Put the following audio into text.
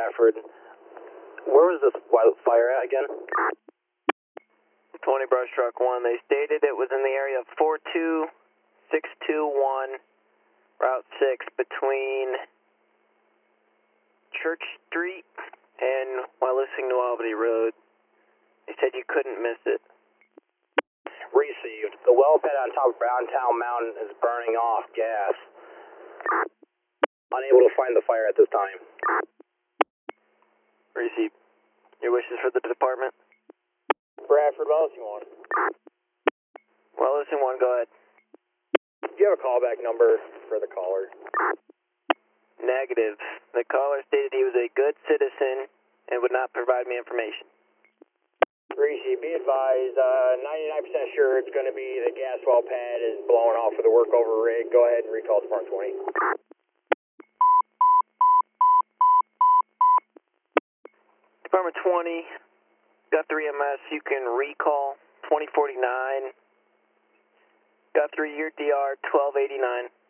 Bradford. Where was this fire at again? 20 Brush Truck 1. They stated it was in the area of 42621 Route 6 between Church Street and Wyalusing New Albany Road. They said you couldn't miss it. Received. The well pad on top of Browntown Mountain is burning off gas. Unable to find the fire at this time. Received. Your wishes for the department? Bradford, Wyalusing 1. Wyalusing 1, go ahead. Do you have a callback number for the caller? Negative. The caller stated he was a good citizen and would not provide me information. Greasy, be advised, 99% sure it's going to be the gas well pad is blowing off with the workover rig. Go ahead and recall Department 20. Department 20, Guthrie MS, you can recall 2049. Guthrie, your DR 1289.